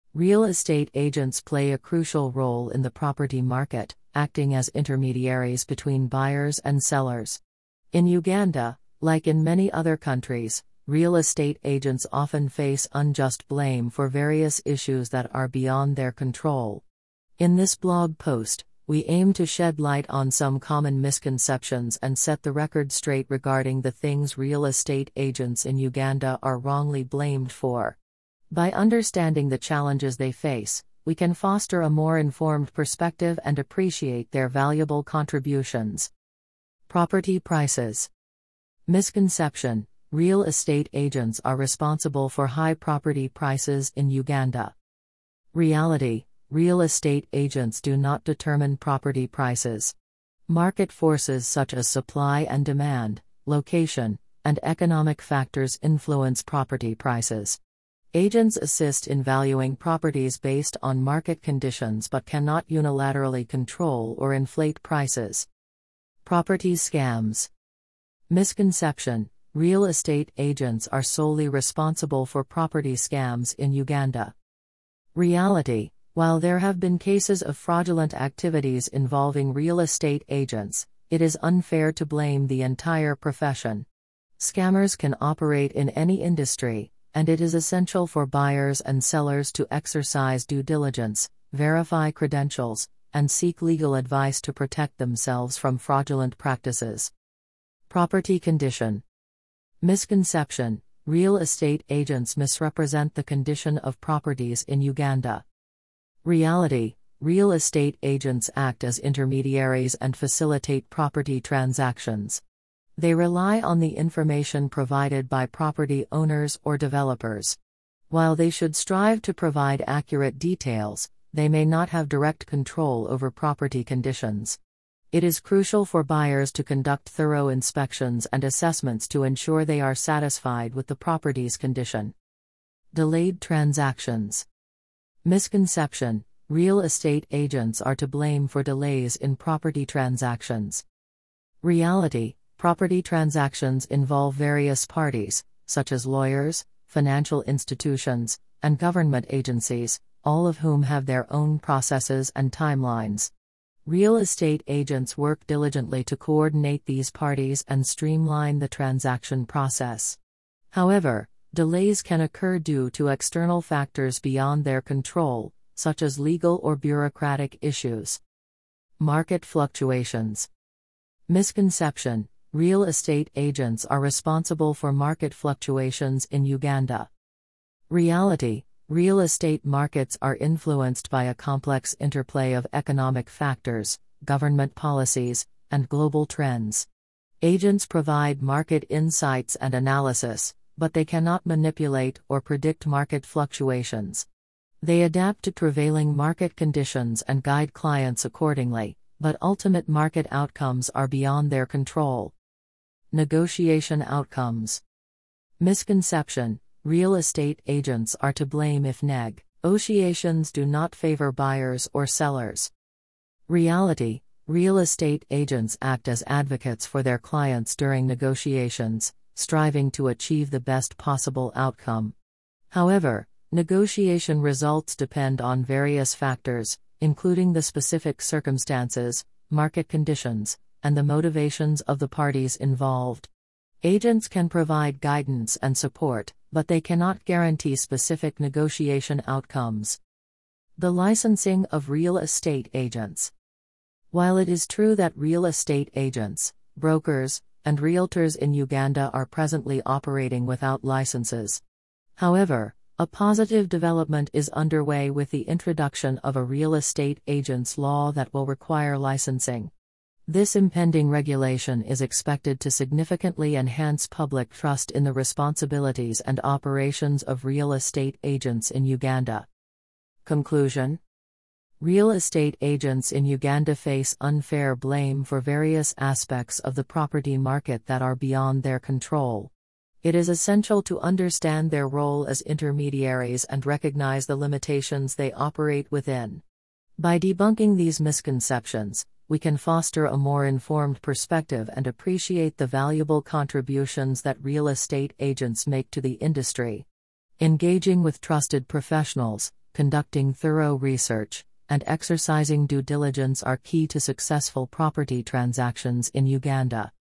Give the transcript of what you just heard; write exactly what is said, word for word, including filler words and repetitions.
Real estate agents play a crucial role in the property market, acting as intermediaries between buyers and sellers. In Uganda, like in many other countries, real estate agents often face unjust blame for various issues that are beyond their control. In this blog post, we aim to shed light on some common misconceptions and set the record straight regarding the things real estate agents in Uganda are wrongly blamed for. By understanding the challenges they face, we can foster a more informed perspective and appreciate their valuable contributions. Property prices. Misconception: real estate agents are responsible for high property prices in Uganda. Reality: real estate agents do not determine property prices. Market forces such as supply and demand, location, and economic factors influence property prices. Agents assist in valuing properties based on market conditions but cannot unilaterally control or inflate prices. Property scams. Misconception: real estate agents are solely responsible for property scams in Uganda. Reality: while there have been cases of fraudulent activities involving real estate agents, it is unfair to blame the entire profession. Scammers can operate in any industry, and it is essential for buyers and sellers to exercise due diligence, verify credentials, and seek legal advice to protect themselves from fraudulent practices. Property condition. Misconception: real estate agents misrepresent the condition of properties in Uganda. Reality: real estate agents act as intermediaries and facilitate property transactions. They rely on the information provided by property owners or developers. While they should strive to provide accurate details, they may not have direct control over property conditions. It is crucial for buyers to conduct thorough inspections and assessments to ensure they are satisfied with the property's condition. Delayed transactions. Misconception: real estate agents are to blame for delays in property transactions. Reality: property transactions involve various parties, such as lawyers, financial institutions, and government agencies, all of whom have their own processes and timelines. Real estate agents work diligently to coordinate these parties and streamline the transaction process. However, delays can occur due to external factors beyond their control, such as legal or bureaucratic issues. Market fluctuations. Misconception: real estate agents are responsible for market fluctuations in Uganda. Reality: real estate markets are influenced by a complex interplay of economic factors, government policies, and global trends. Agents provide market insights and analysis, but they cannot manipulate or predict market fluctuations. They adapt to prevailing market conditions and guide clients accordingly, but ultimate market outcomes are beyond their control. Negotiation outcomes. Misconception: real estate agents are to blame if negotiations do not favor buyers or sellers. Reality: real estate agents act as advocates for their clients during negotiations, striving to achieve the best possible outcome. However, negotiation results depend on various factors, including the specific circumstances, market conditions, and the motivations of the parties involved. Agents can provide guidance and support, but they cannot guarantee specific negotiation outcomes. The licensing of real estate agents. While it is true that real estate agents, brokers, and realtors in Uganda are presently operating without licenses. However, a positive development is underway with the introduction of a real estate agents law that will require licensing. This impending regulation is expected to significantly enhance public trust in the responsibilities and operations of real estate agents in Uganda. Conclusion: real estate agents in Uganda face unfair blame for various aspects of the property market that are beyond their control. It is essential to understand their role as intermediaries and recognize the limitations they operate within. By debunking these misconceptions, we can foster a more informed perspective and appreciate the valuable contributions that real estate agents make to the industry. Engaging with trusted professionals, conducting thorough research, and exercising due diligence are key to successful property transactions in Uganda.